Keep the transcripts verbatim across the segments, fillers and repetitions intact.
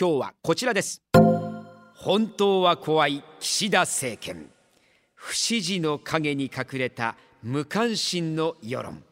今日はこちらです。本当は怖い岸田政権、不支持の陰に隠れた無関心の世論。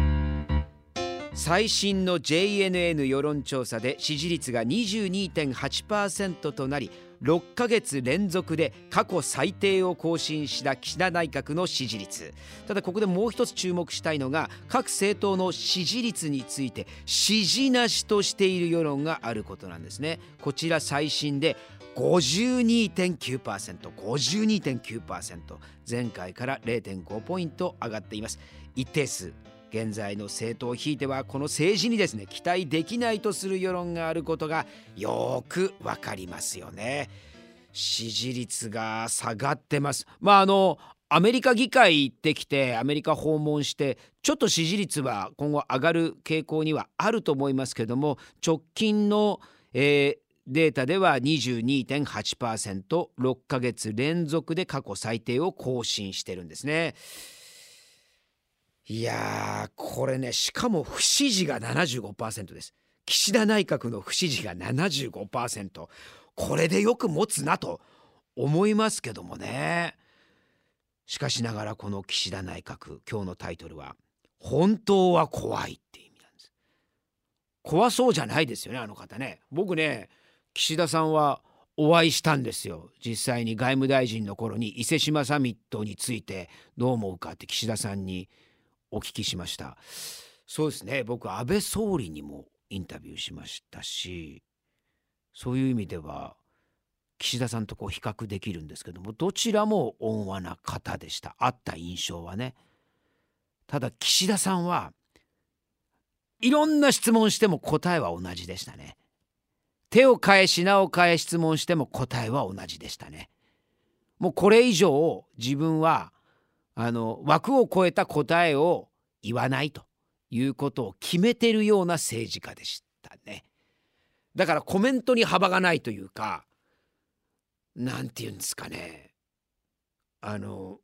最新の ジェイエヌエヌ 世論調査で支持率が にじゅうにてんはちパーセント となり、ろっかげつ連続で過去最低を更新した岸田内閣の支持率。ただここでもう一つ注目したいのが、各政党の支持率について支持なしとしている世論があることなんですね。こちら最新で ごじゅうにてんきゅうパーセント、ごじゅうにてんきゅうパーセント、前回から れいてんごポイント上がっています。一定数、現在の政党をひいてはこの政治にですね、期待できないとする世論があることがよくわかりますよね。支持率が下がってます。まああのアメリカ議会行ってきて、アメリカ訪問して、ちょっと支持率は今後上がる傾向にはあると思いますけども、直近の、えー、データでは にじゅうにてんはちパーセント、ろっかげつ連続で過去最低を更新してるんですね。いやー、これね、しかも不支持が ななじゅうごパーセント です。岸田内閣の不支持が ななじゅうごパーセント、これでよく持つなと思いますけどもね。しかしながらこの岸田内閣、今日のタイトルは本当は怖いって意味なんです。怖そうじゃないですよね、あの方ね。僕ね、岸田さんはお会いしたんですよ。実際に外務大臣の頃に伊勢志摩サミットについてどう思うかって岸田さんにお聞きしました。そうですね、僕安倍総理にもインタビューしましたし、そういう意味では岸田さんとこう比較できるんですけども、どちらも温和な方でした。あった印象はね。ただ岸田さんはいろんな質問しても答えは同じでしたね。手を変え品を変え質問しても答えは同じでしたね。もうこれ以上自分はあの枠を超えた答えを言わないということを決めてるような政治家でしたね。だからコメントに幅がないというか、なんていうんですかね、あの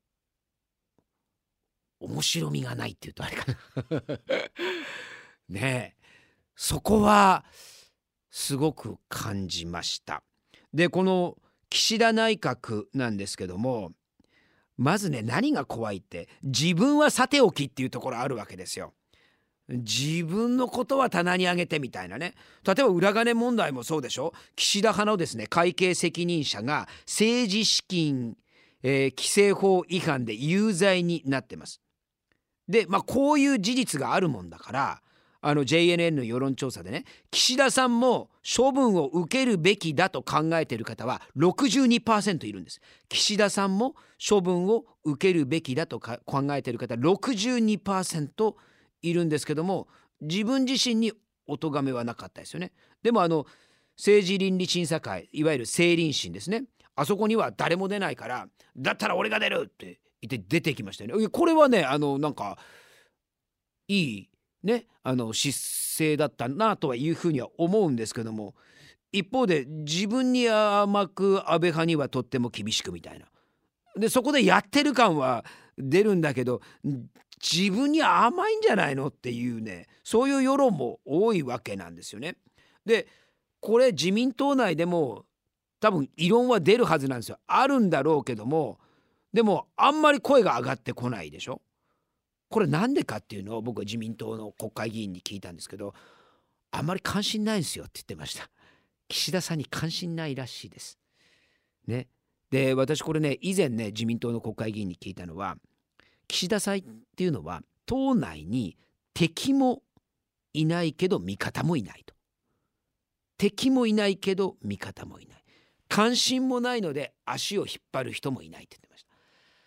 面白みがないっていうとあれかなねえ、そこはすごく感じました。でこの岸田内閣なんですけども、まずね、何が怖いって、自分はさておきっていうところあるわけですよ。自分のことは棚に上げてみたいなね。例えば裏金問題もそうでしょ。岸田派のですね、会計責任者が政治資金、えー規正法違反で有罪になってます。で、まあ、こういう事実があるもんだから、あの ジェイエヌエヌ の世論調査でね、岸田さんも処分を受けるべきだと考えている方は ろくじゅうにパーセント いるんです。岸田さんも処分を受けるべきだとか考えている方 ろくじゅうにパーセント いるんですけども、自分自身にお咎めはなかったですよね。でもあの政治倫理審査会、いわゆる政倫審ですね、あそこには誰も出ないから、だったら俺が出るって言って出てきましたよね。これはね、あのなんかいいね、あの姿勢だったなとはいうふうには思うんですけども、一方で自分に甘く安倍派にはとっても厳しくみたいな。でそこでやってる感は出るんだけど、自分に甘いんじゃないのっていうね、そういう世論も多いわけなんですよね。でこれ自民党内でも多分異論は出るはずなんですよ。あるんだろうけども、でもあんまり声が上がってこないでしょ。これなんでかっていうのを僕は自民党の国会議員に聞いたんですけど、あんまり関心ないんですよって言ってました。岸田さんに関心ないらしいですね。で私これね、以前ね、自民党の国会議員に聞いたのは、岸田さんっていうのは党内に敵もいないけど味方もいないと。敵もいないけど味方もいない、関心もないので足を引っ張る人もいないって言ってました。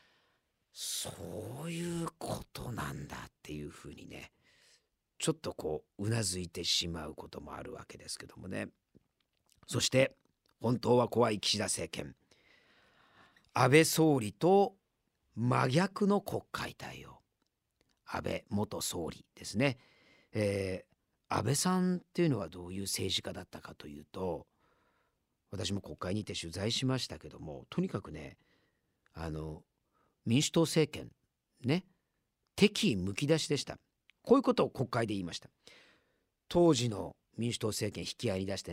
そういうことなんだっていうふうにね、ちょっとこううなずいてしまうこともあるわけですけどもね。そして本当は怖い岸田政権、安倍総理と真逆の国会対応。安倍元総理ですね、えー、安倍さんっていうのはどういう政治家だったかというと、私も国会にいて取材しましたけども、とにかくね、あの民主党政権ね、敵意むき出しでした。こういうことを国会で言いました。当時の民主党政権引き合いに出してね、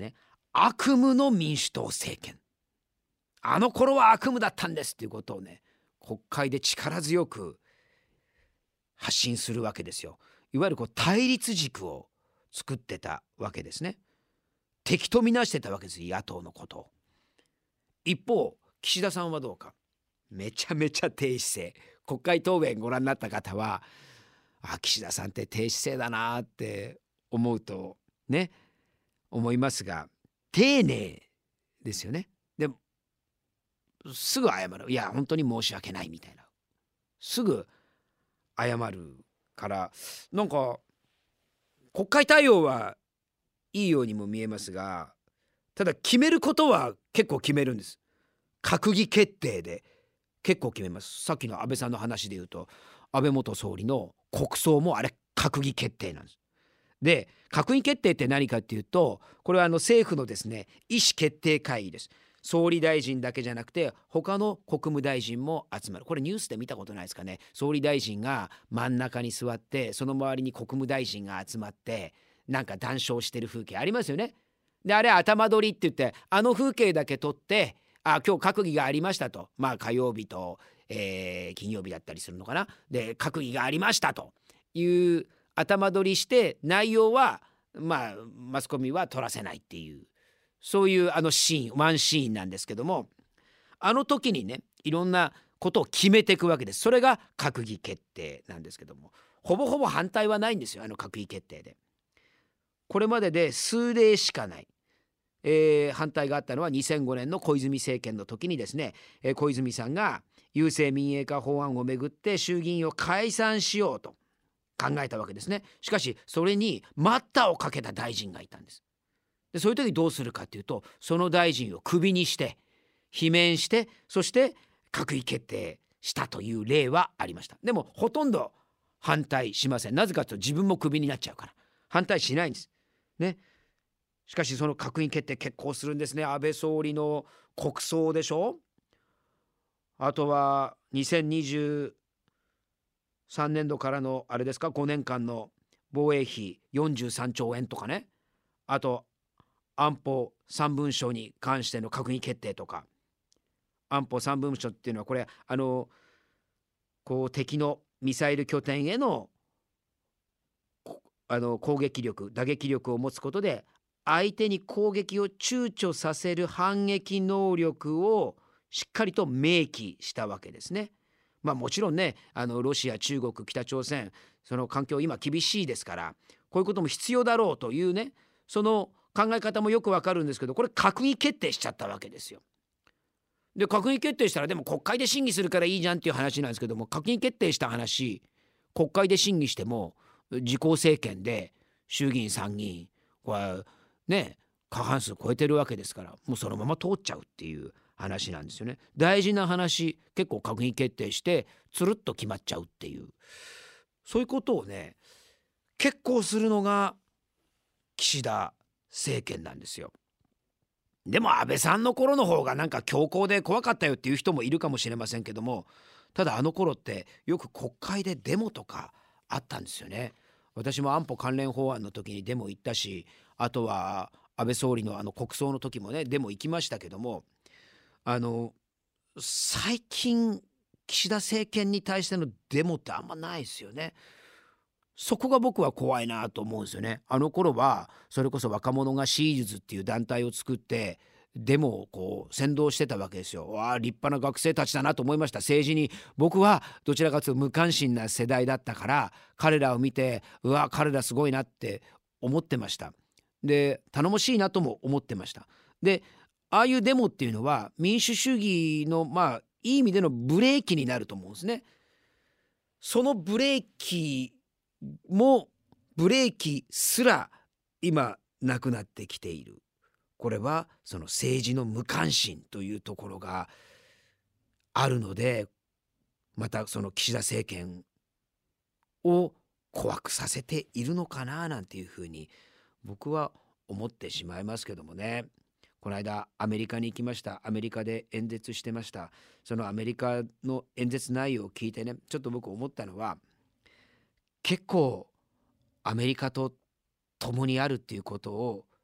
悪夢の民主党政権、あの頃は悪夢だったんですっていうことをね、国会で力強く発信するわけですよ。いわゆるこう対立軸を作ってたわけですね。敵とみなしてたわけですよ、野党のことを。一方岸田さんはどうか、めちゃめちゃ低姿勢。国会答弁ご覧になった方は、あ、岸田さんって低姿勢だなって思うとね、思いますが、丁寧ですよね。でもすぐ謝る。いや本当に申し訳ないみたいな、すぐ謝るから、なんか国会対応はいいようにも見えますが、ただ決めることは結構決めるんです。閣議決定で結構決めます。さっきの安倍さんの話で言うと、安倍元総理の国葬もあれ閣議決定なんです。で、閣議決定って何かっていうと、これはあの政府のですね、意思決定会議です。総理大臣だけじゃなくて他の国務大臣も集まる。これニュースで見たことないですかね。総理大臣が真ん中に座って、その周りに国務大臣が集まってなんか談笑してる風景ありますよね。で、あれ頭取りって言って、あの風景だけ撮って、あ、今日閣議がありましたと、まあ火曜日と、えー金曜日だったりするのかな。で、閣議がありましたという頭取りして、内容はまあマスコミは撮らせないっていう、そういうあのシーン、ワンシーンなんですけども、あの時にね、いろんなことを決めていくわけです。それが閣議決定なんですけども、ほぼほぼ反対はないんですよ、あの閣議決定で。これまでで数例しかない。えー反対があったのはにせんごねんの小泉政権の時にですね、えー小泉さんが郵政民営化法案をめぐって衆議院を解散しようと考えたわけですね。しかしそれに待ったをかけた大臣がいたんです。で、そういう時どうするかというと、その大臣をクビにして罷免して、そして閣議決定したという例はありました。でもほとんど反対しません。なぜかというと、自分もクビになっちゃうから反対しないんですね。しかしその閣議決定決行するんですね。安倍総理の国葬でしょ。あとはにせんにじゅうさんねん度からのあれですか、ごねんかんの防衛費よんじゅうさんちょうえんとかね。あと安保さん文書に関しての閣議決定とか。安保さん文書っていうのは、これあのこう敵のミサイル拠点へのこあの攻撃力、打撃力を持つことで、相手に攻撃を躊躇させる反撃能力をしっかりと明記したわけですね。まあもちろんね、あのロシア、中国、北朝鮮、その環境今厳しいですから、こういうことも必要だろうというね、その考え方もよくわかるんですけど、これ閣議決定しちゃったわけですよ。で、閣議決定したら、でも国会で審議するからいいじゃんっていう話なんですけども、閣議決定した話、国会で審議しても自公政権で衆議院参議院、これはね、過半数超えてるわけですから、もうそのまま通っちゃうっていう話なんですよね。大事な話結構閣議決定してつるっと決まっちゃうっていう、そういうことをね結構するのが岸田政権なんですよ。でも安倍さんの頃の方がなんか強硬で怖かったよっていう人もいるかもしれませんけども、ただあの頃ってよく国会でデモとかあったんですよね。私も安保関連法案の時にデモ行ったし、あとは安倍総理のあの国葬の時もねデモ行きましたけども、あの最近岸田政権に対してのデモってあんまないですよね。そこが僕は怖いなと思うんですよね。あの頃はそれこそ若者がシーズっていう団体を作ってデモをこう先導してたわけですよ。わあ、立派な学生たちだなと思いました。政治に僕はどちらかというと無関心な世代だったから、彼らを見てうわ彼らすごいなって思ってました。で、頼もしいなとも思ってました。で、ああいうデモっていうのは民主主義のまあいい意味でのブレーキになると思うんですね。そのブレーキもブレーキすら今なくなってきている。これはその政治の無関心というところがあるので、またその岸田政権を怖くさせているのかななんていうふうに僕は思ってしまいますけどもね。この間アメリカに行きました。アメリカで演説してました。そのアメリカの演説内容を聞いてね、ちょっと僕思ったのは、結構アメリカと共にあるっていうことを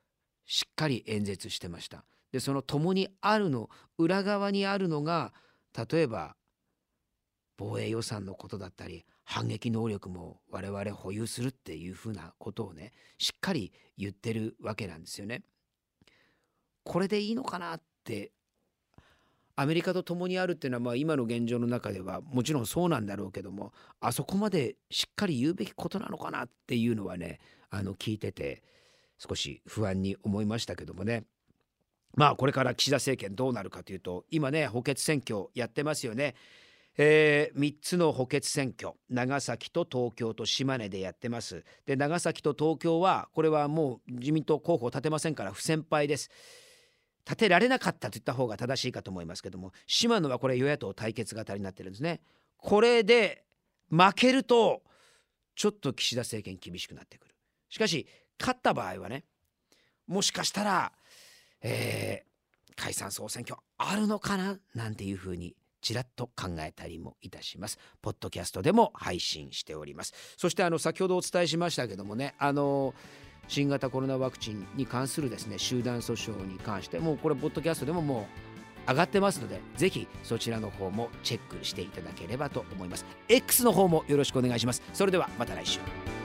しっかり演説してました。でその共にあるの裏側にあるのが、例えば防衛予算のことだったり、反撃能力も我々保有するっていうふうなことをね、しっかり言ってるわけなんですよね。これでいいのかなって、アメリカと共にあるっていうのは、まあ今の現状の中ではもちろんそうなんだろうけども、あそこまでしっかり言うべきことなのかなっていうのはね、あの聞いてて少し不安に思いましたけどもね。まあこれから岸田政権どうなるかというと、今ね補欠選挙やってますよね。えー、みっつの補欠選挙、長崎と東京と島根でやってます。で長崎と東京はこれはもう自民党候補を立てませんから不戦敗です。立てられなかったと言った方が正しいかと思いますけども、島野はこれ与野党対決型になってるんですね。これで負けるとちょっと岸田政権厳しくなってくる。しかし勝った場合はね、もしかしたら、えー、解散総選挙あるのかななんていうふうにちらっと考えたりもいたします。ポッドキャストでも配信しております。そしてあの先ほどお伝えしましたけどもね、あの新型コロナワクチンに関するですね集団訴訟に関して、もうこれポッドキャストでももう上がってますので、ぜひそちらの方もチェックしていただければと思います。 X の方もよろしくお願いします。それではまた来週。